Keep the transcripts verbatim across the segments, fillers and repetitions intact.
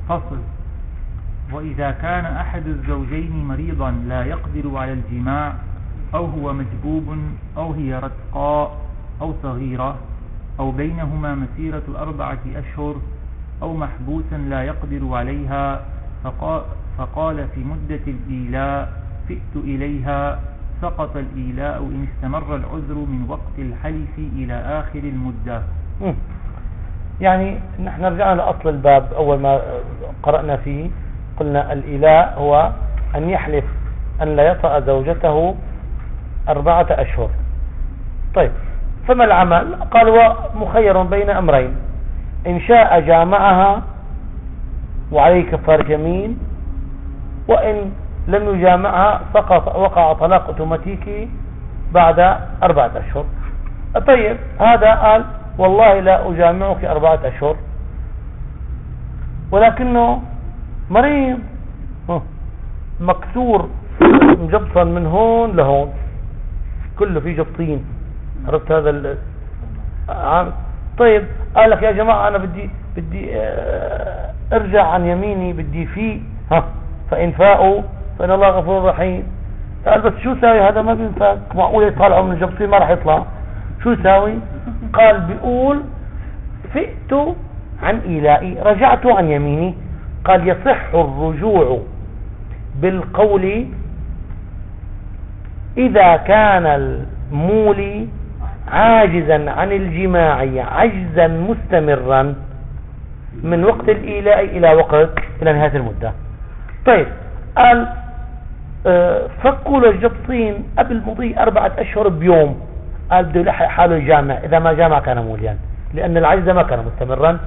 فصل. وإذا كان أحد الزوجين مريضا لا يقدر على الجماع، أو هو مجبوب، أو هي رتقاء أو صغيرة، أو بينهما مسيرة أربعة أشهر، أو محبوسا لا يقدر عليها، فقال, فقال في مدة الإيلاء فئت إليها، سقط الإيلاء إن استمر العذر من وقت الحلف إلى آخر المدة. يعني نحن رجعنا لأصل الباب أول ما قرأنا فيه، قلنا الإيلاء هو أن يحلف أن لا يطأ زوجته أربعة أشهر. طيب، فما العمل؟ قال هو مخير بين أمرين: إن شاء جامعها وعليه كفارة يمين، وإن لم يجامعها سقط وقع طلاق اوتوماتيكي بعد أربعة أشهر. طيب، هذا قال والله لا أجامعك أربعة أشهر، ولكنه مريض مكسور مجبصا من هون لهون، كله فيه جبطين، عرفت هذا ال... طيب، قال لك يا جماعة أنا بدي بدي ارجع عن يميني، بدي فيه ها فإن فاءوا فإن الله غفور رحيم. قال بس شو ساوي؟ هذا ما بينفك، معقول يطلعوا من الجبطين؟ ما راح يطلع. شو ساوي؟ قال بيقول فئت عن إيلائي، رجعت عن يميني. قال يصح الرجوع بالقول إذا كان المولي عاجزا عن الجماع عجزا مستمرا من وقت الإيلاء إلى وقت إلى نهاية المدة. طيب، قال اه فكوا للجبطين قبل مضي أربعة أشهر بيوم، قال بده يلحق حاله يجامع، إذا ما جامع كان موليا، لأن العجز ما كان مستمرا،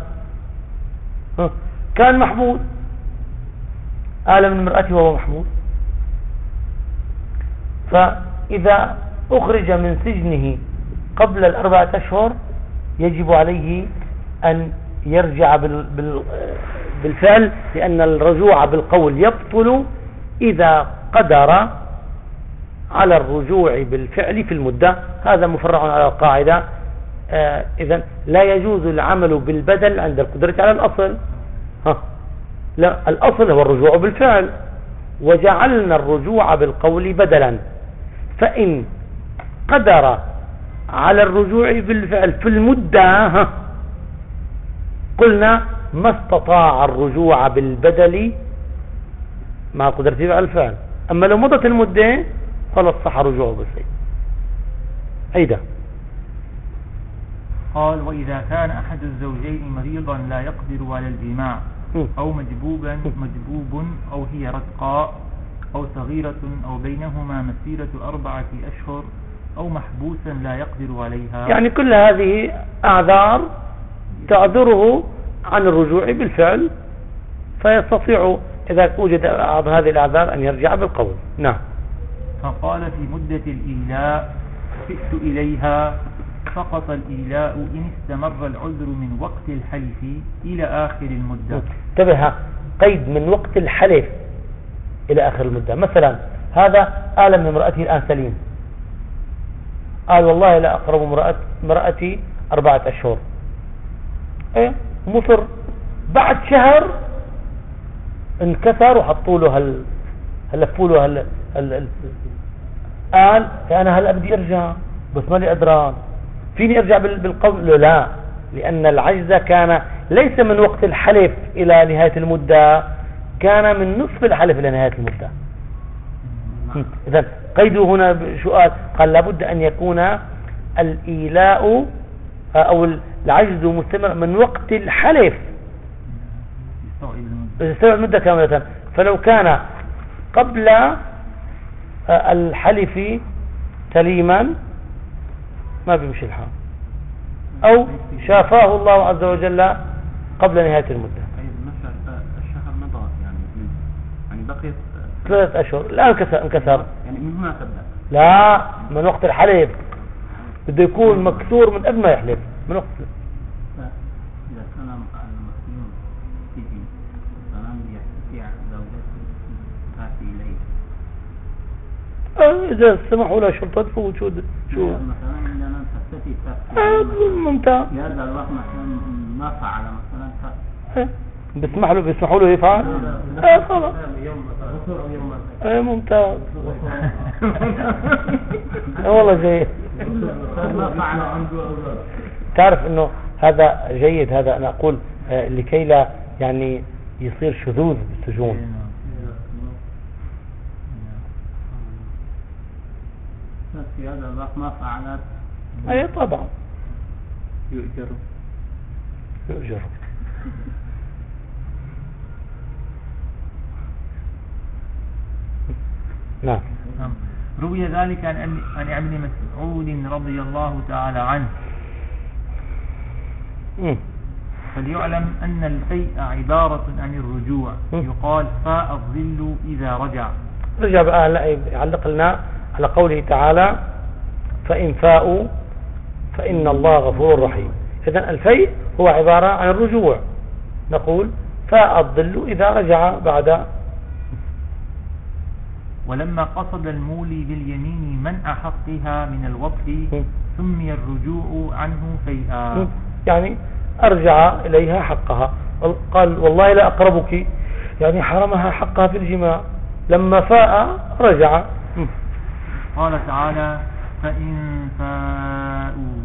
كان محمود، قال من مرأته وهو محمود. فإذا أخرج من سجنه قبل الأربعة أشهر يجب عليه أن يرجع بالفعل، لأن الرجوع بالقول يبطل إذا قدر على الرجوع بالفعل في المدة. هذا مفرع على القاعدة. آه إذن لا يجوز العمل بالبدل عند القدرة على الأصل. ها لا، الأصل هو الرجوع بالفعل، وجعلنا الرجوع بالقول بدلا. فإن قدر على الرجوع بالفعل في المدة ها قلنا ما استطاع الرجوع بالبدل مع قدرته على الفعل. أما لو مضت المدة خلاص صح رجوعه بالفعل. هيدا. قال وإذا كان أحد الزوجين مريضا لا يقدر على الجماع، أو مجبوبا مجبوب، أو هي رتقاء أو صغيرة، أو بينهما مسيرة أربعة أشهر، أو محبوسا لا يقدر عليها، يعني كل هذه أعذار تعذره عن الرجوع بالفعل، فيستطيع إذا وجد بعض هذه الأعذار أن يرجع بالقول. نعم. فقال في مدة الإيلاء فئت إليها، سقط الإيلاء إن استمر العذر من وقت الحلف إلى آخر المدة. انتبه، قيد من وقت الحلف إلى آخر المدة. مثلا هذا قال من امرأته الآن سليم، قال والله لا أقرب امرأة امرأتي أربعة أشهر، ايه مصر، بعد شهر انكسر وحطوا له هل هلفوا له هل هل قال أنا هل أبدي أرجع بس مالي قدران، فيني أرجع بالقول؟ لا، لأن العجز كان ليس من وقت الحلف إلى نهاية المدة، كان من نصف الحلف إلى نهاية المدة. إذن قيده هنا شو قال؟ قال لابد أن يكون الإيلاء أو العجز مستمر من وقت الحلف يستوعب المدة كاملة. فلو كان قبل الحلف سليما ما بيمشي الحال، أو شافاه الله عز وجل قبل نهاية المدة. الشهر مضى يعني يعني بقيت ثلاثة أشهر، لا انكسر انكسر يعني من هنا تبدأ، لا من وقت الحلف، بده يكون مكسور من قبل ما يحلف، من وقت. إذا كان المسلم سجن فلم يستطيع زوجته تأتي إليه، إذا سمحوا له شرطة تفوت شو شو مثلا إذا لم تستطيع تأتي ممتاز هذا الوقت مثلا ما فعل مثلا بيسمح له بيسمحوا له يفعل. اه خلاص. ايه ممتاز. اه والله جيد. تعرف انه هذا جيد، هذا انا اقول آه لكي لا يعني يصير شذوذ بالسجون. في هذا الوقت ما فعلت. اي طبعا يؤجر يؤجر. نعم. روي ذلك عن عن ابن مسعود رضي الله تعالى عنه. مم. فليعلم أن الفيء عبارة عن الرجوع. مم. يقال فاء الظل إذا رجع. رجع بقى لا يعلق لنا على قوله تعالى فإن فاءوا فإن الله غفور رحيم. إذن الفيء هو عبارة عن الرجوع. نقول فاء الظل إذا رجع بعد. ولما قصد المولي باليمين منع حقها من الوطء سمي الرجوع عنه فيئا. يعني أرجع إليها حقها. قال والله لا أقربك، يعني حرمها حقها في الجماع. لما فاء رجع. قال تعالى فإن فاءوا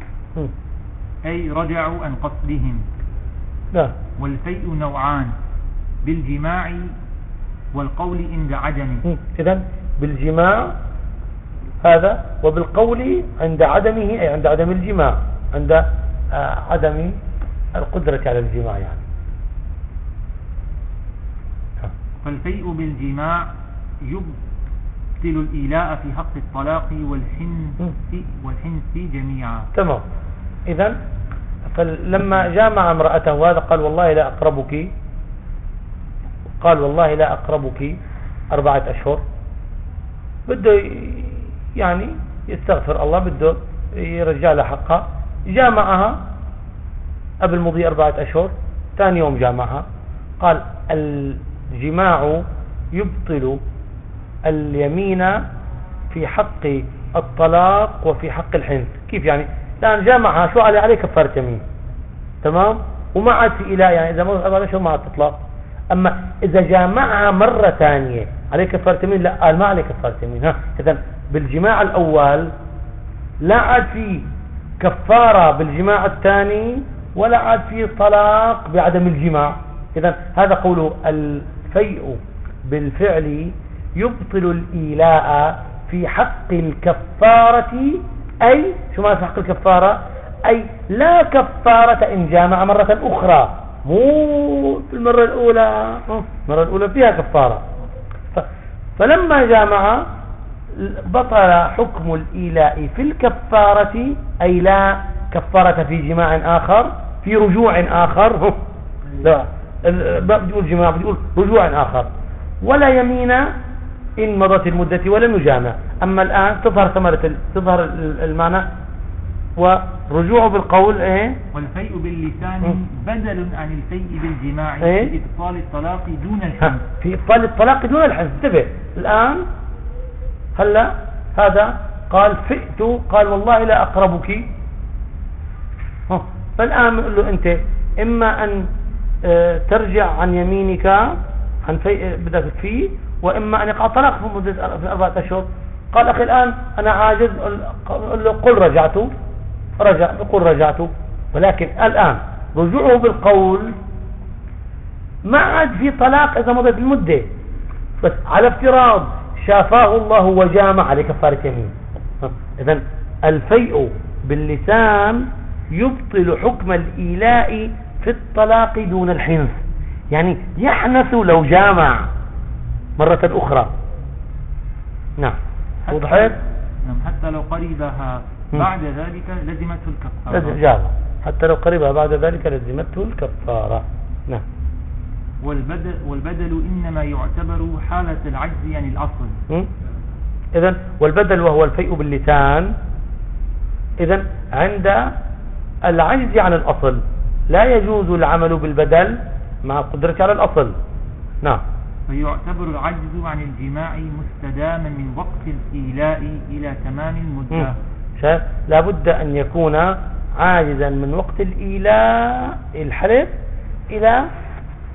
أي رجعوا عن قصدهم. لا. والفيء نوعان، بالجماع والقول عند عدمه. إذن بالجماع هذا، وبالقول عند عدمه أي عند عدم الجماع، عند عدم القدرة على الجماع يعني. فالفيء بالجماع يبطل الإيلاء في حق الطلاق والحنث والحنث جميعا. تمام. إذن فلما جامع امرأته هذا قال والله لا أقربك، قال والله لا أقربك أربعة أشهر، بده يعني يستغفر الله، بده يرجع لها حقها. جامعها قبل مضي أربعة أشهر، ثاني يوم جامعها. قال الجماع يبطل اليمين في حق الطلاق وفي حق الحنث. كيف يعني؟ الآن جامعها شو عليه؟ عليه كفارة يمين. تمام. وما عاد في إله، يعني إذا مضت أربعة أشهر ما عاد تطلق. أما إذا جامعها مرة ثانية عليه كفارة يمين؟ لا، قال ما عليه كفارة يمين. ها إذن بالجماع الأول لا عاد في كفارة بالجماع الثاني، ولا عاد في طلاق بعدم الجماع. إذن هذا قوله الفيء بالفعل يبطل الإيلاء في حق الكفارة. أي شو معنى في حق الكفارة؟ أي لا كفارة إن جامع مرة أخرى، مو في المرة الأولى. المرة الأولى فيها كفارة. فلما جامع بطل حكم الإيلاء في الكفارة، أي لا كفارة في جماع آخر، في رجوع آخر. لا بيقول جماع، بيقول رجوع آخر. ولا يمين إن مضت المدة ولم يجامع. أما الآن تظهر ثمرة تظهر المعنى. ورجوع بالقول ايه؟ والفيء باللسان بدل عن الفيء بالجماع إيه؟ في إبطال الطلاق دون الحنث. في إبطال الطلاق دون الحنث. انتبه الآن. هلا هذا قال فئت، قال والله لا أقربك. فالآن بنقول له أنت إما أن اه ترجع عن يمينك عن في بدك فيه، وإما أن يقع طلاق في مدة في أربعة أشهر. قال أخي الآن أنا عاجز، قل له قل رجعت، رجع بقول رجعت. ولكن الآن رجوعه بالقول ما عاد في طلاق إذا مضت المدة، بس على افتراض شافاه الله وجامع عليه كفارة يمين. إذن الفيء باللسان يبطل حكم الإيلاء في الطلاق دون الحنث، يعني يحنث لو جامع مرة أخرى. نعم. وضحت؟ نعم. حتى لو قريبها بعد ذلك لزمته الكفارة. جاوب. حتى لو قريبها بعد ذلك لزمته الكفارة. نعم. والبدل, والبدل إنما يعتبر حالة العجز عن الأصل. إذن والبدل وهو الفيء باللسان، إذن عند العجز عن الأصل لا يجوز العمل بالبدل مع القدرة على الأصل. نعم. فيعتبر العجز عن الجماع مستداما من وقت الإيلاء إلى تمام المدة. لا بد أن يكون عاجزا من وقت الإيلاء الحلف إلى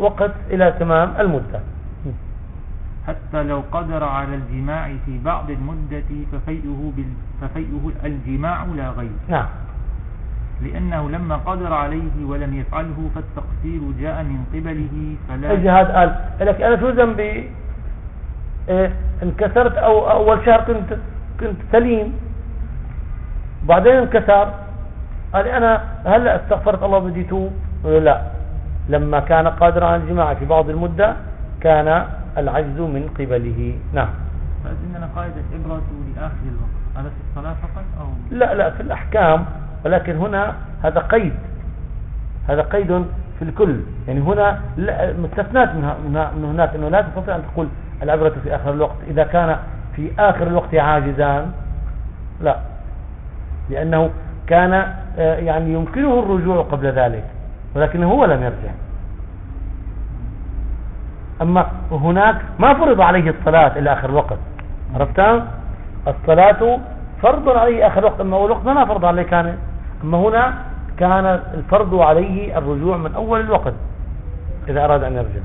وقت إلى تمام المدة. حتى لو قدر على الجماع في بعض المدة ففيئه, بال... ففيئه الجماع لا غير. نعم. لأنه لما قدر عليه ولم يفعله فالتقصير جاء من قبله فلا. الجهاد قال لك أنا شو ذنبي؟ إيه انكسرت أو أول شهر كنت كنت سليم بعدين انكسر، قال أنا هلأ استغفرت الله بدي توب. لا، لما كان قادرا على الجماع في بعض المدة كان العجز من قبله. نعم. فإننا قاعدة إبرة لآخر الوقت، هذا في الصلاة فقط أو لا لا في الأحكام، ولكن هنا هذا قيد، هذا قيد في الكل. يعني هنا مستثنات من هناك، أنه لا تستطيع أن تقول العبرة في آخر الوقت إذا كان في آخر الوقت عاجزان، لا، لأنه كان يعني يمكنه الرجوع قبل ذلك ولكنه هو لم يرجع. أما هناك ما فرض عليه الصلاة إلى آخر الوقت، عرفتها؟ الصلاة فرض عليه آخر الوقت، أما أول وقت ما فرض عليه كان. أما هنا كان الفرض عليه الرجوع من أول الوقت إذا أراد أن يرجع.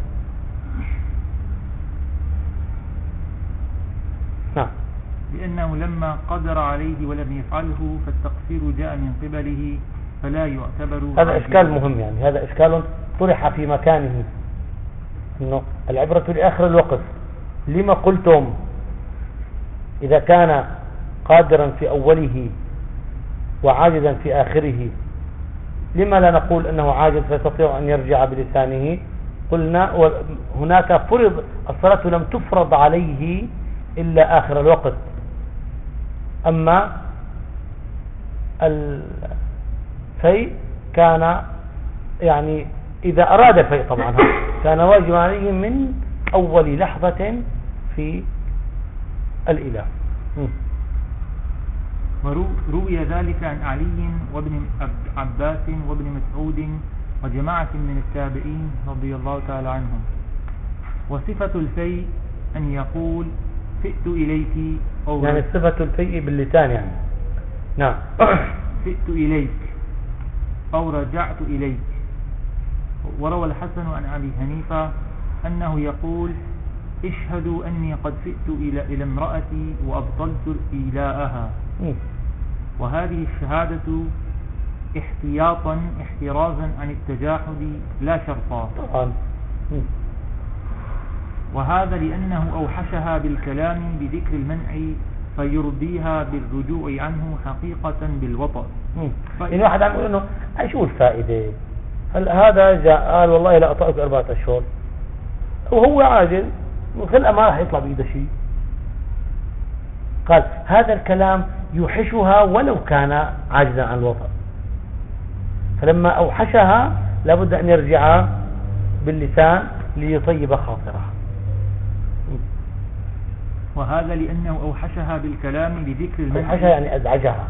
نعم. لأنه لما قدر عليه ولم يفعله فالتقصير جاء من قبله فلا يعتبر. هذا إشكال مهم، يعني هذا إشكال طرح في مكانه، إنه العبرة لآخر الوقت. لما قلتم إذا كان قادرا في أوله وعاجزا في آخره، لما لا نقول أنه عاجز فيستطيع أن يرجع بلسانه؟ قلنا هناك فرض الصلاة لم تفرض عليه إلا آخر الوقت. أما الفيء كان يعني إذا أراد الفيء طبعا كان واجب عليه من أول لحظة في الإله. وروي ذلك عن علي وابن عباس وابن مسعود وجماعة من التابعين رضي الله تعالى عنهم. وصفة الفيء أن يقول فئت إليك، أو يعني صفة الفيء باللسان يعني. نعم. فئت إليك أو رجعت إليك. وروى الحسن عن أبي حنيفة أنه يقول اشهدوا أني قد فئت إلى, إلى امرأتي وأبطلت إيلاءها. وهذه الشهادة احتياطا احترازا عن التجاحد لا شرطا. طبعا. وهذا لأنه أوحشها بالكلام بذكر المنع فيرضيها بالرجوع عنه حقيقة بالوطأ. يعني واحد عم يقول إنه شو الفائدة؟ هل هذا جاء قال والله لا أطأك أربعة أشهر وهو عاجل وخلقه ما راح يطلع بإيده شيء، قال هذا الكلام يوحشها ولو كان عاجزا عن الوطأ، فلما أوحشها لابد أن يرجع باللسان ليطيب خاطرها. وهذا لأنه أوحشها بالكلام بذكر المنع. أوحشها يعني أزعجها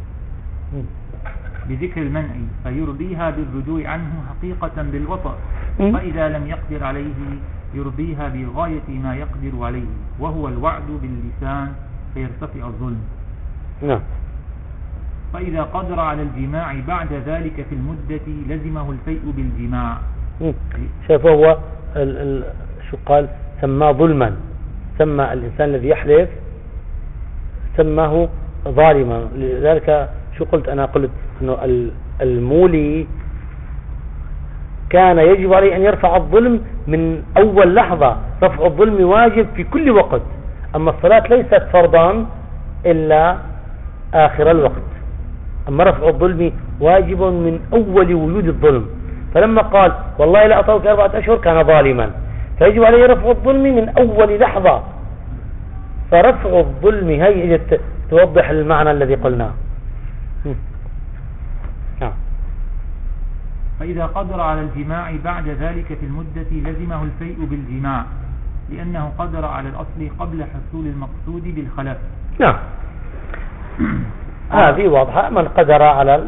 بذكر المنع فيرضيها بالرجوع عنه حقيقة بالوطأ، فإذا لم يقدر عليه يرضيها بغاية ما يقدر عليه وهو الوعد باللسان فيرتفع الظلم. نعم. فإذا قدر على الجماع بعد ذلك في المدة لزمه الفيء بالجماع. شايف هو ال ال شو قال؟ سماه ظلما، سمى الإنسان الذي يحلف سماه ظالما. لذلك شو قلت أنا؟ قلت أنه المولي كان يجب عليه أن يرفع الظلم من أول لحظة. رفع الظلم واجب في كل وقت، أما الصلاة ليست فرضا إلا آخر الوقت. أما رفع الظلم واجب من أول وجود الظلم، فلما قال والله لا أطوك أربعة أشهر كان ظالما، فيجب عليه رفع الظلم من أول لحظة. فرفع الظلم هي توضح المعنى الذي قلناه. نعم. فإذا قدر على الجماع بعد ذلك في المدة لزمه الفيء بالجماع، لأنه قدر على الأصل قبل حصول المقصود بالخلاف. نعم. هذه واضحة. من قدر على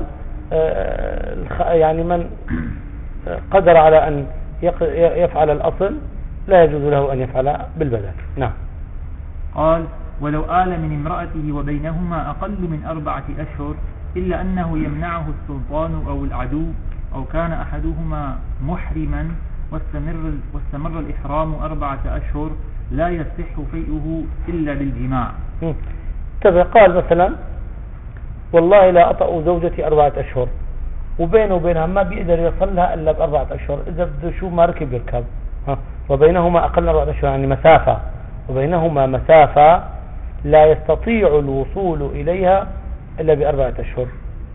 يعني من قدر على أن يفعل الأصل لا يجوز له أن يفعل بالبدل. نعم. قال ولو آل من امرأته وبينهما أقل من أربعة أشهر إلا أنه يمنعه السلطان أو العدو أو كان أحدهما محرما واستمر, واستمر الإحرام أربعة أشهر لا يصح فيئه إلا بالجماع. طيب قال مثلا والله لا أطأ زوجتي أربعة أشهر وبينه وبينها ما بيقدر يصلها إلا بأربعة أشهر، إذا بده شو ما ركب يركب، وبينهما أقل أربعة أشهر يعني مسافة، وبينهما مسافة لا يستطيع الوصول إليها إلا بأربعة أشهر،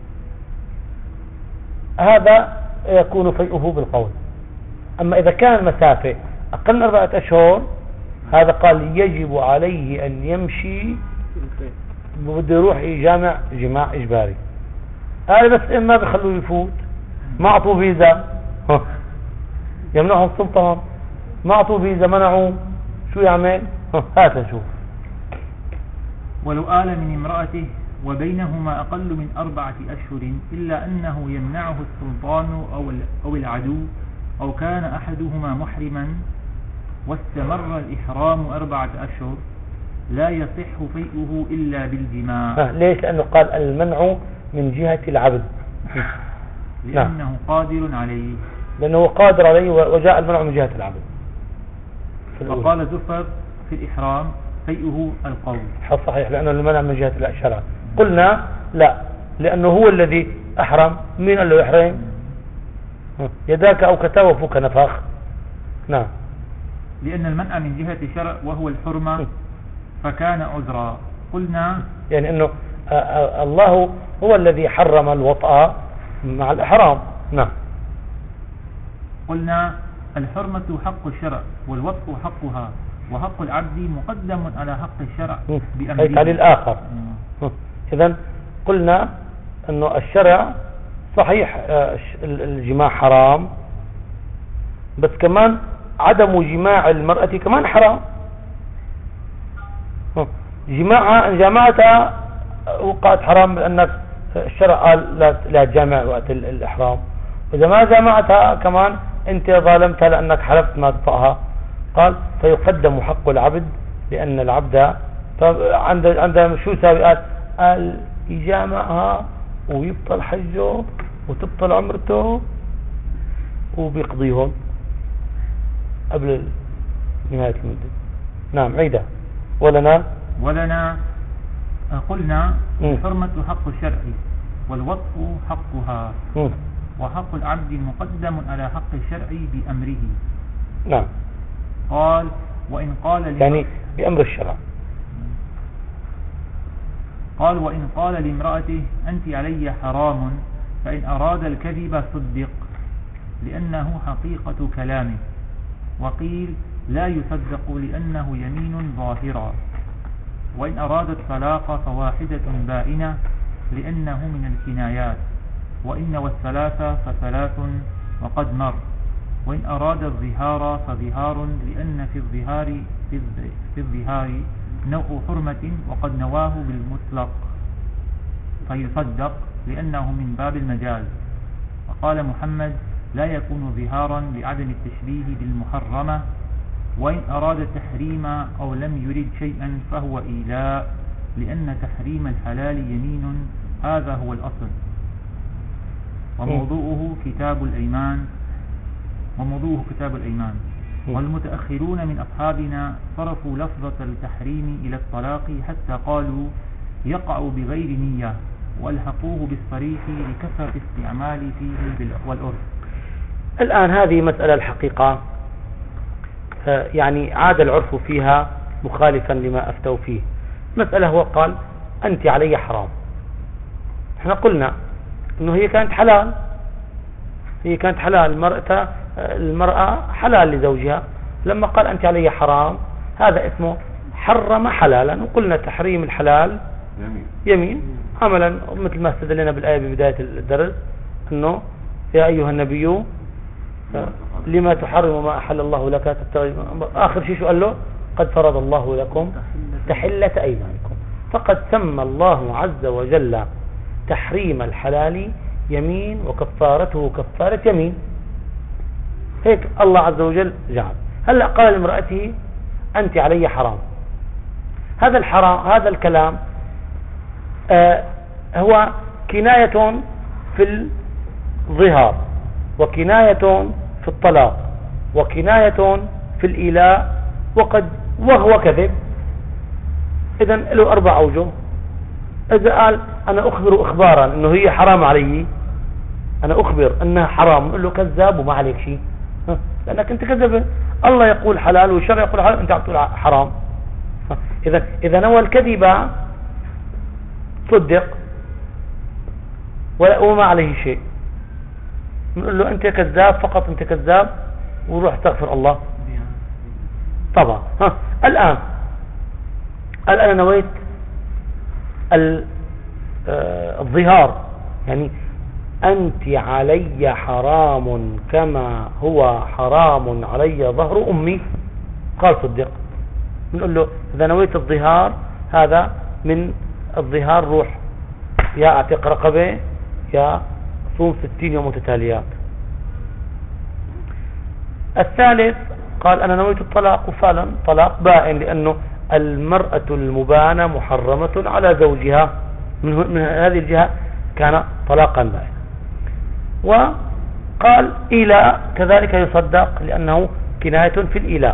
هذا يكون فيئه بالقول. أما إذا كان مسافة أقل من أربعة أشهر هذا قال يجب عليه أن يمشي، بده يروح يجامع جماع إجباري. هذا بس إما بيخلوه يفوت، ما أعطوه فيزا يمنعهم السلطة، ما أعطوه فيزا منعوه، شو يعمل؟ هات نشوف. ولو آل من امرأته وبينهما أقل من أربعة أشهر إلا أنه يمنعه السلطان أو العدو أو كان أحدهما محرما واستمر الإحرام أربعة أشهر لا يصح فيئه إلا بالجماع. ليش؟ لأنه قال المنع من جهة العبد لأنه قادر عليه، لأنه قادر عليه وجاء المنع من جهة العبد. وقال زفر في الإحرام فيئه القول. صحيح، لأنه المنع من جهة الشرع. قلنا لا، لأنه هو الذي أحرم. مين قال له يحرم؟ يداك أو كتا وفوك نفاخ. نعم، لأن المنع من جهة الشرع وهو الحرمة فكان عذرا. قلنا يعني أنه الله هو الذي حرم الوطأ مع الإحرام. نعم، قلنا الحرمة حق الشرع والوطء حقها، وحق العبد مقدم على حق الشرع بأمره للآخر. إذن قلنا أنه الشرع صحيح الجماع حرام، بس كمان عدم جماع المرأة كمان حرام. جماعها إن جامعتها وقعت حرام، لأنك الشرع قال لا, لا تجامع وقت الإحرام. وإذا ما جامعتها كمان أنت ظالمتها لأنك حلفت ما تطأها. قال فيقدم حق العبد، لأن العبد عند عند شو ساوي؟ قال قال يجامعها ويبطل حجه وتبطل عمرته وبيقضيهم قبل نهاية المدة. نعم، عيدة. ولنا ولنا قلنا الحرمة حق الشرع والوطء حقها، م. وحق العبد مقدم على حق الشرع بأمره. نعم، قال وإن قال يعني بأمر الشرع. قال وإن قال لامرأته أنت علي حرام فإن أراد الكذب صدق، لأنه حقيقة كلامه. وقيل لا يصدق لأنه يمين ظاهرة. وإن أراد الطلاق فواحدة بائنة لأنه من الكنايات. وإن والثلاثة فثلاث وقد مر. وإن أراد الظهار فظهار لأن في الظهار في الظهار نوع حرمة وقد نواه بالمطلق فيصدق لأنه من باب المجاز. وقال محمد لا يكون ظهارا لعدم التشبيه بالمحرمة. وإن أراد التحريم أو لم يرد شيئا فهو إيلاء، لأن تحريم الحلال يمين، هذا هو الأصل. وموضوعه كتاب الأيمان وموضوعه كتاب الأيمان. والمتأخرون من أصحابنا صرفوا لفظة التحريم إلى الطلاق حتى قالوا يقع بغير نية، والحقوه بالصريح لكثرة استعمال فيه والعرف. الآن هذه مسألة الحقيقة يعني عاد العرف فيها مخالفا لما أفتوا فيه. مسألة هو قال أنت علي حرام. احنا قلنا أنه هي كانت حلال، هي كانت حلال، المرأة المرأة حلال لزوجها. لما قال أنت علي حرام هذا اسمه حرم حلالا. وقلنا تحريم الحلال يمين, يمين. عملا مثل ما استدلنا بالآية ببداية الدرس أنه يا أيها النبي لما تحرم ما أحل الله لك تبتغي. آخر شيء شو قال له؟ قد فرض الله لكم تحلة أيمانكم. فقد سمى الله عز وجل تحريم الحلال يمين وكفارته كفارة يمين. هيك الله عز وجل جعل. هلأ قال لامرأته أنت علي حرام. هذا الحرام، هذا الكلام آه هو كناية في الظهار وكناية في الطلاق وكناية في الإيلاء وقد وهو كذب. إذا له أربع أوجه. إذا قال أنا أخبر إخبارا أنه هي حرام علي، أنا أخبر أنها حرام، نقول له كذاب وما عليك شيء، لأنك أنت كذب. الله يقول حلال والشرع يقول حلال، أنت عم تقول حرام. إذا إذا نوى الكذب صدق وما عليه شيء، نقول له أنت كذاب فقط، أنت كذاب، وروح استغفر الله. طبعا ها الآن قال أنا نويت الظهار، يعني أنت علي حرام كما هو حرام علي ظهر أمي، قال صدق. نقول له إذا نويت الظهار هذا من الظهار، روح يا اعتق رقبة يا صوم ستين يوم متتاليات. الثالث قال أنا نويت الطلاق، وفعلا طلاق بائن، لأنه المرأة المبانة محرمة على زوجها، من هذه الجهة كان طلاقا بائنا. وقال إيلاء كذلك يصدق، لأنه كناية في الإيلاء،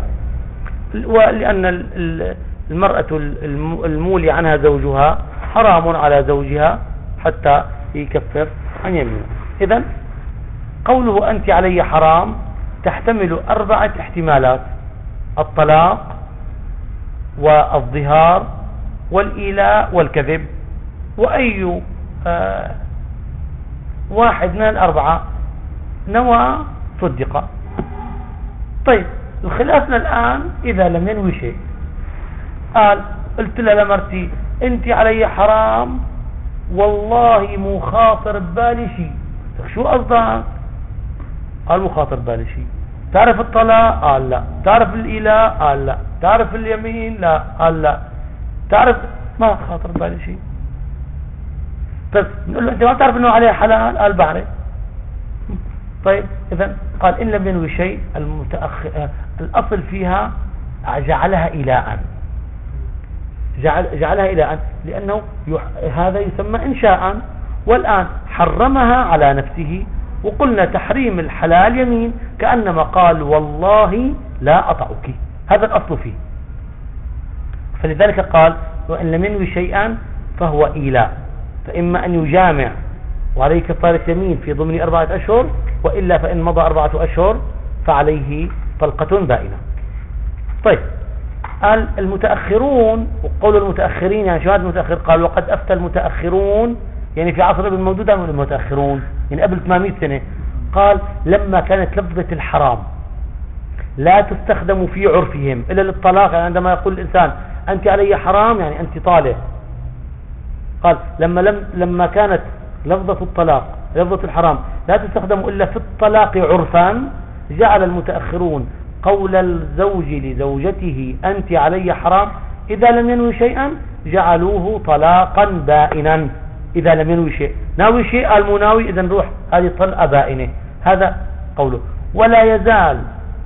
ولأن المرأة المولي عنها زوجها حرام على زوجها حتى يكفر عن يمينه. إذن قوله أنت علي حرام تحتمل أربعة احتمالات: الطلاق والظهار والإيلاء والكذب. وأي آه واحد من الأربعة نوى صدق. طيب خلافنا الآن إذا لم ينوي شيء، قال قلت لها لمرتي أنت علي حرام والله مو خاطر ببالي شيء. شو قصدها؟ قال مو خاطر ببالي شيء. تعرف الطلاق؟ قال لا. تعرف الإيلاء؟ قال لا. تعرف اليمين؟ لا. قال لا. تعرف؟ ما خاطر ببالي شيء. طيب نقول له أنت ما تعرف أنه عليه حلال؟ قال بعرف. طيب إذن قال إن لم ينوي شيء المتأخر الأصل فيها جعلها إيلاء، جعل جعلها إيلاء لأنه يح... هذا يسمى إنشاء. والآن حرمها على نفسه، وقلنا تحريم الحلال يمين، كأنما قال والله لا أطعك، هذا الأصل فيه. فلذلك قال وإن لم ينوي شيئا فهو إيلاء، فإما أن يجامع وعليه كفارة يمين في ضمن أربعة أشهر، وإلا فإن مضى أربعة أشهر فعليه طلقة بائنة. طيب قال المتأخرون، وقول المتأخرين يعني شو هذا المتأخر؟ قال وقد أفتى المتأخرون، يعني في عصر ابن مودود من المتأخرون يعني قبل ثمانمائة سنة. قال لما كانت لفظة الحرام لا تستخدم في عرفهم إلا للطلاق، يعني عندما يقول الإنسان أنت علي حرام يعني أنت طالق. قال لما لم لما كانت لفظة الطلاق لفظة الحرام لا تستخدم إلا في الطلاق عرفا، جعل المتأخرون قول الزوج لزوجته أنت علي حرام إذا لم ينوي شيئا جعلوه طلاقا بائنا. إذا لم ينوي شيء، ناوي شيء قال مو ناوي، إذن روح هذه طلقة بائنة. هذا قوله. ولا يزال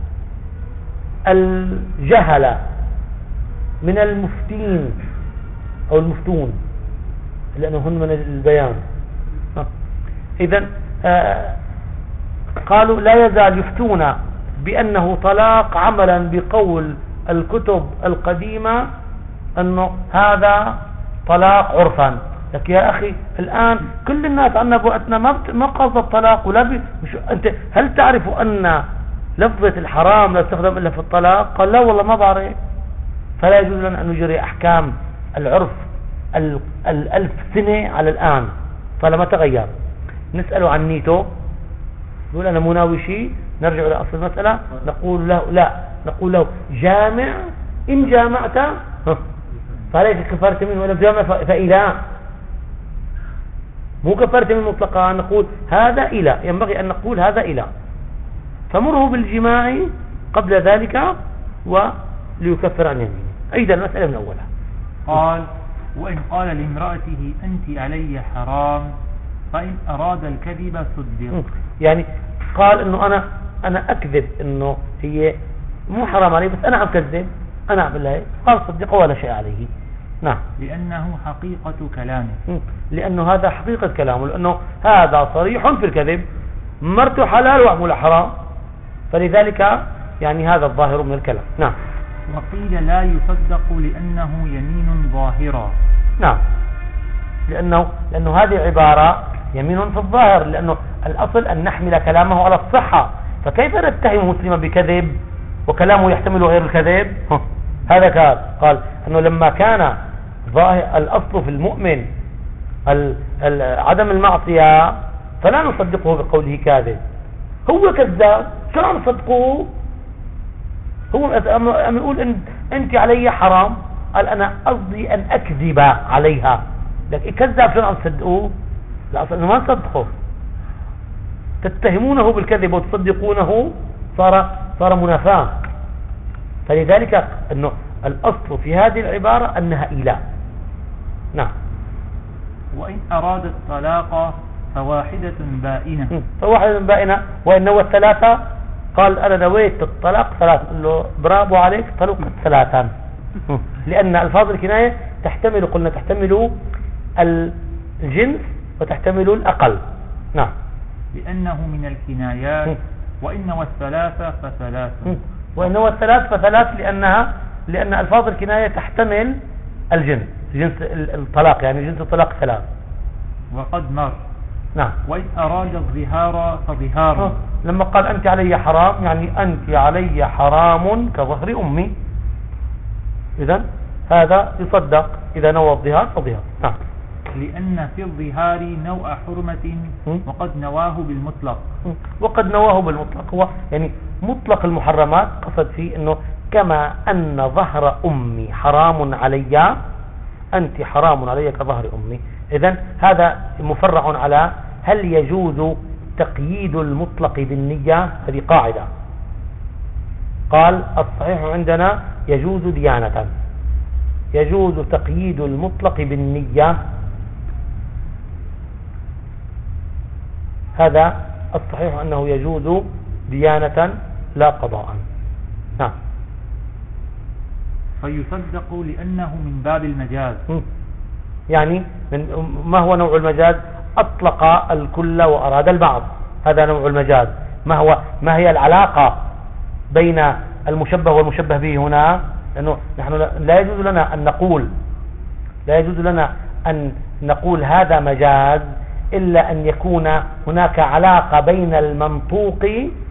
الجهل من المفتين أو المفتون، لأنه هن من البيان. إذن آه قالوا لا يزال يفتون بأنه طلاق عملا بقول الكتب القديمة أنه هذا طلاق عرفا. لك يا أخي الآن كل الناس عنا بوقتنا ما ما قصد الطلاق ولا بي مش أنت هل تعرف أن لفظة الحرام لا تستخدم إلا في الطلاق؟ قال لا والله ما بعرف. فلا يجوز لنا أن نجري أحكام العرف الألف سنة على الآن طالما تغير. نسأله عن نيته، يقول أنا مو ناوي شيء، نرجع إلى أصل المسألة، نقول له لا، نقول له جامع، إن جامعت فعليك كفارة يمين، ولا جامع فإله، مو كفارة يمين مطلقة. نقول هذا إله، ينبغي أن نقول هذا إله، فمره بالجماع قبل ذلك وليكفر عن يمينه. أيضا المسألة من أولها. قال وإن قال لامرأته أنت علي حرام فإن أراد الكذب صدق. يعني قال إنه أنا أنا أكذب إنه هي مو حرام علي، بس أنا عم كذب، أنا أعمل هيك. قال صدق ولا شيء عليه. نعم، لأنه حقيقة كلامه، لأنه هذا حقيقة كلامه، لأنه هذا صريح في الكذب. مرته حلال وعمل حرام، فلذلك يعني هذا الظاهر من الكلام. نعم. وقيل لا يصدق لأنه يمين ظاهرة. نعم، لأنه لأنه هذه عبارة يمين في الظاهر، لأنه الأصل أن نحمل كلامه على الصحة، فكيف نتهم مسلما بكذب وكلامه يحتمل غير الكذب؟ هذا قال قال أنه لما كان ظاهر الأصل في المؤمن عدم المعصية فلا نصدقه بقوله كاذب. هو كذاب، شلون نصدقه؟ هو أم يقول إن أنت علي حرام، قال أنا قصدي أن أكذب عليها، لكن كذاب شلون نصدقه؟ لا، أصلا ما نصدقه. تتهمونه بالكذب وتصدقونه، صار صار منافاة. فلذلك أنه الأصل في هذه العبارة أنها إيلاء. نعم. وإن أراد الطلاق فواحدة بائنة. فواحدة بائنة. وإن نوى الثلاثة، قال أنا نويت الطلاق ثلاث، قال له برافو عليك، طلقت ثلاثا. لأن ألفاظ الكناية تحتمل، قلنا تحتمل الجنس وتحتمل الأقل. نعم. لأنه من الكنايات. وإن نوى الثلاثة فثلاث. وإن نوى الثلاث فثلاث لأنها لأن ألفاظ الكناية تحتمل الجنس، جنس الطلاق، يعني جنس الطلاق ثلاث. وقد مر. نعم. وإن أراد الظهار فظهار. لما قال أنت علي حرام، يعني أنت علي حرام كظهر أمي. إذن هذا يصدق إذا نوى الظهار فظهار. نعم. لأن في الظهار نوع حرمة وقد نواه بالمطلق. وقد نواه بالمطلق هو يعني مطلق المحرمات، قصد فيه أنه كما أن ظهر أمي حرام علي، أنت حرام علي كظهر أمي. إذن هذا مفرع على هل يجوز تقييد المطلق بالنية. هذه قاعدة. قال الصحيح عندنا يجوز ديانة، يجوز تقييد المطلق بالنية، هذا الصحيح أنه يجوز ديانة لا قضاء. نعم. فيصدق لأنه من باب المجاز. يعني من ما هو نوع المجاز؟ أطلق الكل وأراد البعض، هذا نوع المجاز. ما هو ما هي العلاقة بين المشبه والمشبه به هنا؟ لأنه نحن لا يجوز لنا أن نقول لا يجوز لنا أن نقول هذا مجاز إلا أن يكون هناك علاقة بين المنطوق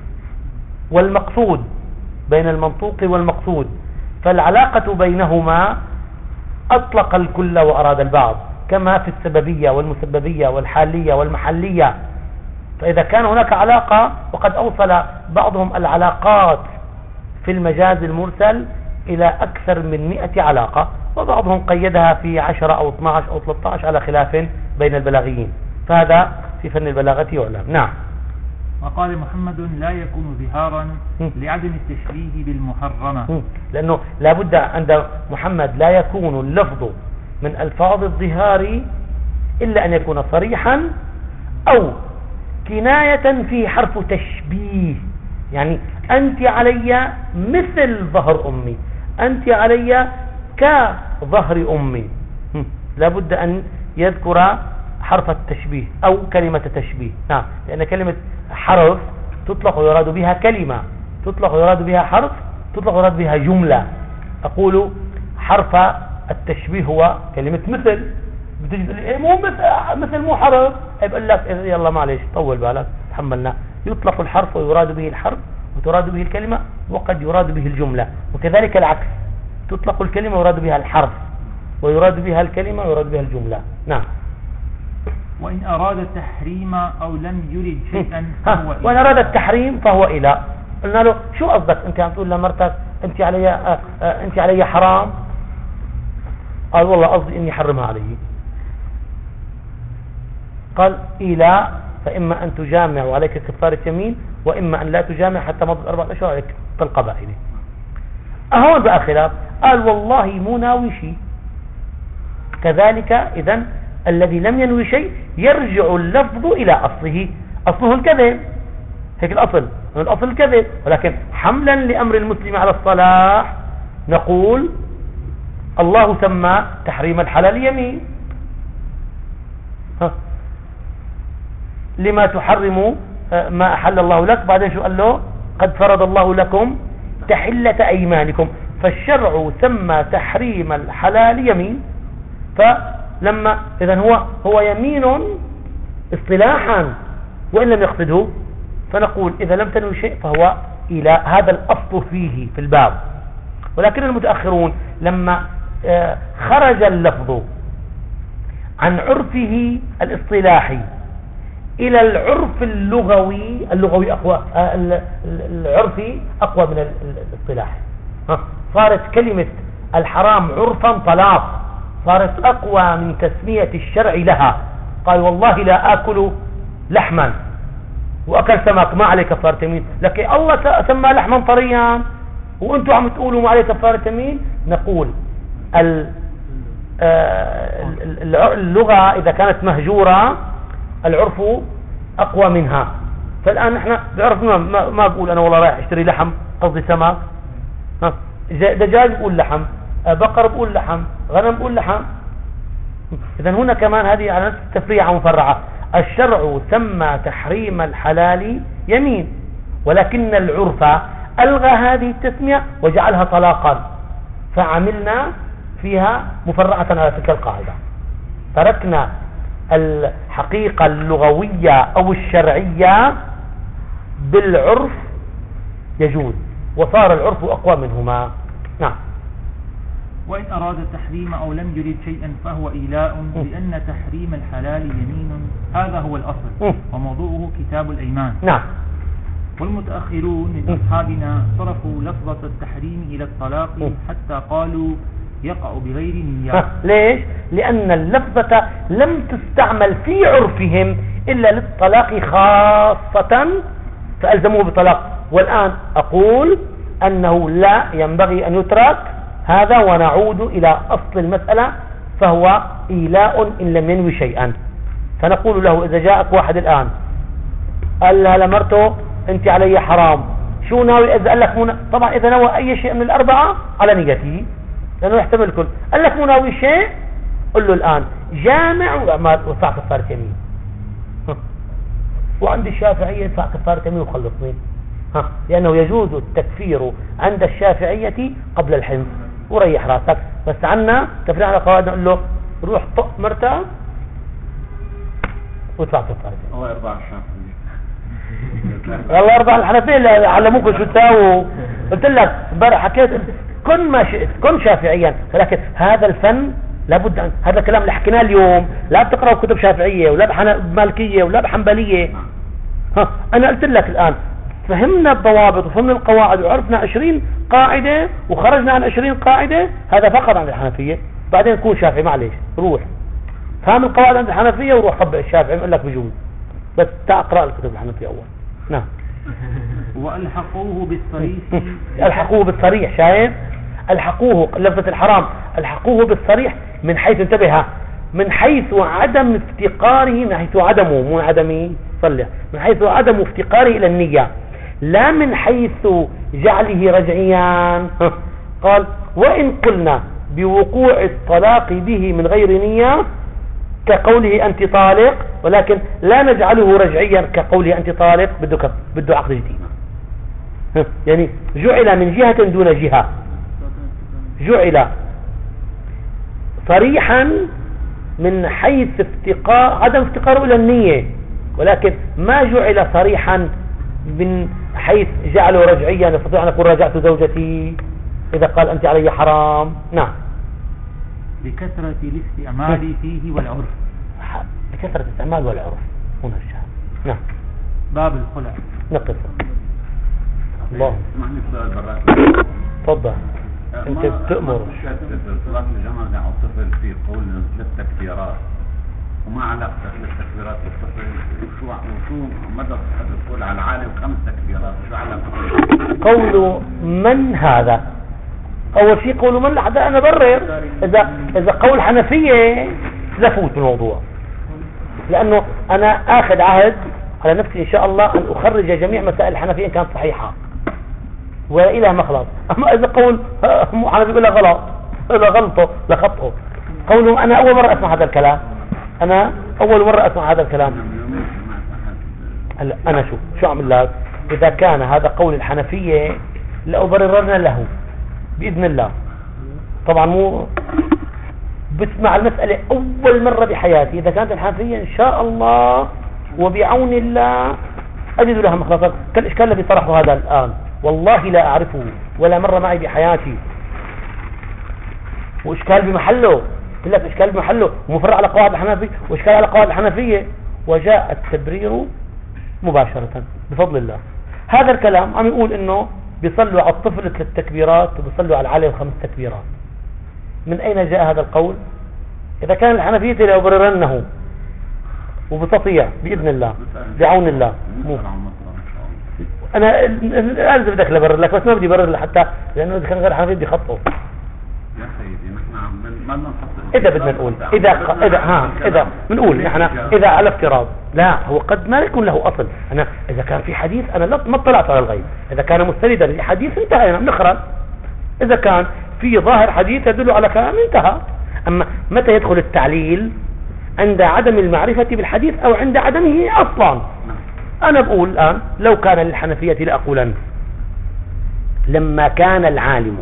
والمقصود، بين المنطوق والمقصود. فالعلاقة بينهما أطلق الكل وأراد البعض، كما في السببية والمسببية والحالية والمحلية. فإذا كان هناك علاقة، وقد أوصل بعضهم العلاقات في المجاز المرسل إلى أكثر من مئة علاقة، وبعضهم قيدها في عشرة أو اثني عشر أو ثلاثة عشر على خلاف بين البلاغيين، فهذا في فن البلاغة يعلم. نعم. وقال محمد لا يكون ظهارا لعدم التشبيه بالمحرمة، لأنه لا بد عند محمد لا يكون اللفظ من ألفاظ الظهار إلا أن يكون صريحا أو كناية في حرف تشبيه. يعني أنت علي مثل ظهر أمي، أنت علي كظهر أمي، لا بد أن يذكر حرف التشبيه أو كلمة تشبيه. نعم. لأن كلمة حرف تطلق ويراد بها كلمة، تطلق ويراد بها حرف، تطلق ويراد بها جملة. أقول حرف التشبيه هو كلمة مثل، بتجد مو مثل, مثل مو حرف، يقول لك يلا معلش طول بالك تحملنا. يطلق الحرف ويراد به الحرف وتراد به الكلمة، وقد يراد به الجملة، وكذلك العكس، تطلق الكلمة ويراد بها الحرف ويراد بها الكلمة ويراد بها الجملة. نعم. وإن أراد التحريم أو لم يرد شيئا فهو وإن أراد التحريم فهو إله. قلنا له شو قصدك؟ أنت عم تقول لمرتك أنت علي آه آه أنت علي حرام. قال والله قصدي إني حرمها علي. قال إله، فإما أن تجامع وعليك كفارة يمين، وإما أن لا تجامع حتى مضت أربعة أشهر عليك طلقة بائنة. أهون بقى خلاف. قال والله مو ناوي شيء. كذلك إذن الذي لم ينوي شيء يرجع اللفظ إلى أصله، أصله الكذب، هيك الأصل، الأصل الكذب، ولكن حملا لأمر المسلم على الصلاح نقول الله سمى تحريم الحلال يمين. ها. لما تحرم ما أحل الله لك، بعدين شو قال له؟ قد فرض الله لكم تحلة أيمانكم. فالشرع سمى تحريم الحلال يمين. فلما إذن هو هو يمين اصطلاحا وإن لم يقصده، فنقول إذا لم تنوي شيء فهو إلى هذا الأصل فيه في الباب. ولكن المتأخرون لما خرج اللفظ عن عرفه الاصطلاحي إلى العرف اللغوي، اللغوي أقوى، العرفي أقوى من الاصطلاحي، صارت كلمة الحرام عرفا طلاق، صارت أقوى من تسمية الشرع لها. قال والله لا آكل لحما وأكل سمك ما عليه كفارة يمين، لكن الله سمى لحما طريا وأنتم عم تقولوا ما عليه كفارة يمين. نقول اللغة إذا كانت مهجورة العرف أقوى منها. فالآن نحن بعرفنا ما, ما بقول أنا والله رايح اشتري لحم قصدي سمك، دجاج بقول لحم، بقر بقول لحم، غنم بقول لحم. إذن هنا كمان هذه على نفس التفريعة مفرعة. الشرع سمى تحريم الحلال يمين، ولكن العرف ألغى هذه التسمية وجعلها طلاقا، فعملنا فيها مفرعة على تلك القاعدة. تركنا الحقيقة اللغوية أو الشرعية بالعرف يجوز، وصار العرف أقوى منهما. نعم. وإن أراد التحريم أو لم يريد شيئا فهو إيلاء، لأن تحريم الحلال يمين، هذا هو الأصل وموضوعه كتاب الأيمان. نعم. والمتأخرون من أصحابنا صرفوا لفظة التحريم إلى الطلاق حتى قالوا يقع بغير نية. ليش؟ لأن اللفظة لم تستعمل في عرفهم إلا للطلاق خاصة فألزموه بطلاق. والآن أقول أنه لا ينبغي أن يترك هذا، ونعود إلى أصل المسألة، فهو إيلاء إن لم ينوي شيئا. فنقول له إذا جاءك واحد الآن قال لها لمرته أنت علي حرام، شو ناوي؟ إذا قال لك منا... طبعا إذا نوى أي شيء من الأربعة على نيته لأنه يحتمل كل. قال لك مو ناوي شيء، قل له الآن جامع وادفع كفارة يمين. وعند الشافعية ادفع كفارة يمين وخلصني، ها، لأنه يجوز التكفير عند الشافعية قبل الحنث وريح راسك. بس عنا تفريع على قواعد نقول له روح طق مرتها وادفع كفارة يمين. الله يرضى على الشافعية. والله يرضى على الحنفية اللي علموك شو تساووا. قلت لك امبارح حكيت كن ما شئت، كن شافعيا، ولكن هذا الفن لابد أن هذا الكلام اللي حكيناه اليوم لا بتقرأوا كتب شافعية ولا بمالكية ولا بحنبلية. ها أنا قلت لك الآن فهمنا الضوابط وفهمنا القواعد وعرفنا عشرين قاعدة وخرجنا عن عشرين قاعدة، هذا فقط عند الحنفية. بعدين تكون شافعي معليش، روح فهم القواعد عند الحنفية وروح طبق الشافعي يقول لك بجوز، بس تقرأ الكتب الحنفية أول. نعم. وألحقوه بالصريح. ألحقوه بالصريح، شايف؟ ألحقوه لفظة الحرام ألحقوه بالصريح من حيث انتبه، من حيث عدم افتقاره، من حيث عدمه مو عدمي صلح، من حيث عدم افتقاره إلى النية، لا من حيث جعله رجعيا. قال وإن قلنا بوقوع الطلاق به من غير نية كقوله أنت طالق، ولكن لا نجعله رجعيا كقوله أنت طالق بده بده عقد جديد. يعني جعل من جهة دون جهة، جعل صريحا من حيث افتقار عدم افتقاره إلى النية، ولكن ما جعل صريحا من حيث جعله رجعيا نستطيع أن نقول راجعت زوجتي إذا قال أنت علي حرام. نعم. لكثرة الاستعمال فيه والعرف. لكثرة الاستعمال والعرف هنا الشهر. نعم. باب الخلع. نقص. الله. اسمعني سؤال برات. تفضل. انت بتأمر. صلاة الجماعة على الطفل في قول ثلاث تكبيرات، وما علاقة ثلاث تكبيرات بالطفل، وشو وشو مدى صحة القول على العالي وخمس تكبيرات، شو علاقة؟ قول من هذا؟ أول شيء قول من لحد أنا برر. إذا إذا قول حنفية لفوت بالموضوع، لأنه أنا آخذ عهد على نفسي إن شاء الله أن أخرج جميع مسائل الحنفية إن كانت صحيحة وإلى مخلص. أما إذا قول مو حنفي يقول له غلط، لا غلطه لا خطه، قوله أنا أول مرة أسمع هذا الكلام، أنا أول مرة أسمع هذا الكلام. هلا أنا شو شو أعمل لك؟ إذا كان هذا قول الحنفية لأبررن له بإذن الله. طبعا مو بسمع المسألة أول مرة بحياتي. إذا كانت الحنفية إن شاء الله وبعون الله أجد لها مخلصات. كالإشكال الذي طرحه هذا الآن والله لا أعرفه ولا مرة معي بحياتي، وإشكال بمحله. قلت لك إشكال بمحله ومفرع على قواعد الحنفية وإشكال على قواعد الحنفية، وجاء التبرير مباشرة بفضل الله. هذا الكلام عم يقول إنه بيصلوا على الطفل ثلاث تكبيرات وبيصلوا على العالم خمس تكبيرات. من أين جاء هذا القول؟ إذا كان الحنفية لأبررنه وبتطيع بإذن الله بعون الله. أنا الآن بدك لبرر لك بس ما بدي برر حتى لأنه إذا كان غير حنفية بدي خطه. يا سيدي نحن عم ما نحط إذا بدنا نقول إذا إذا ها إذا بنقول نحن إذا على افتراض لا هو قد ما يكون له أصل. أنا إذا كان في حديث أنا لا ما اطلعت على الغيب، إذا كان مستندا لحديث انتهينا بنخرج. إذا كان في ظاهر حديث يدل على كلام انتهى. أما متى يدخل التعليل؟ عند عدم المعرفة بالحديث أو عند عدمه أصلا. أنا بقول الآن لو كان للحنفية لأقولن لما كان العالم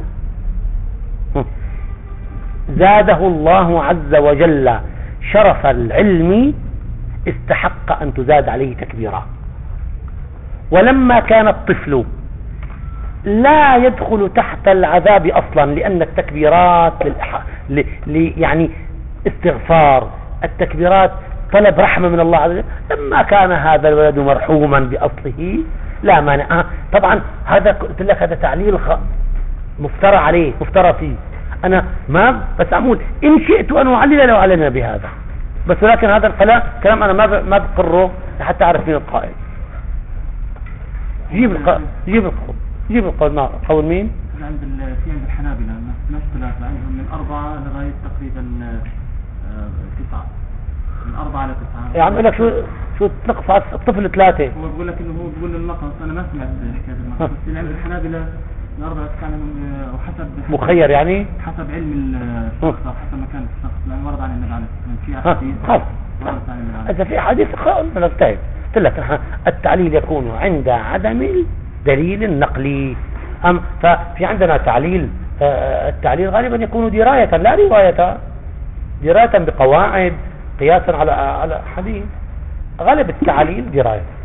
زاده الله عز وجل شرف العلم استحق أن تزاد عليه تكبيرا، ولما كان الطفل لا يدخل تحت العذاب أصلا لأن التكبيرات للإح... ل... ل... يعني استغفار، التكبيرات طلب رحمة من الله عز وجل. لما كان هذا الولد مرحوما بأصله لا مانع. آه طبعا هذا قلت لك هذا تعليل خ... مفترى عليه مفترى فيه. أنا ما بس أقول إن شئت أن أعلل لو علمنا بهذا، بس ولكن هذا الكلام كلام أنا ما ب... ما بقره حتى أعرف مين القائل. جيب الق... جيب القول جيب القول ما قول مين؟ عند ال... في عند الحنابلة نفس ثلاثة عندهم من أربعة لغاية تقريبا تسعة، من أربعة إلى تسعة. يا عم لك شو شو تنقص على الطفل ثلاثة؟ هو بقول لك إنه هو بقول النقص. أنا ما سمعت حكاية النقص، بس اللي عند الحنابلة من أربعة إلى تسعة وحسب مخير يعني حسب علم الشخص حسب مكان الشخص، لأن ورد عن النبي عليه الصلاة والسلام في خلاص. أحاديث. إذا في حديث خلاص ننتهي. قلت لك التعليل يكون عند عدم الدليل النقلي. أم ففي عندنا تعليل، التعليل غالبا يكون دراية لا رواية، دراية بقواعد قياسا على على حديث. غالب التعليل دراية.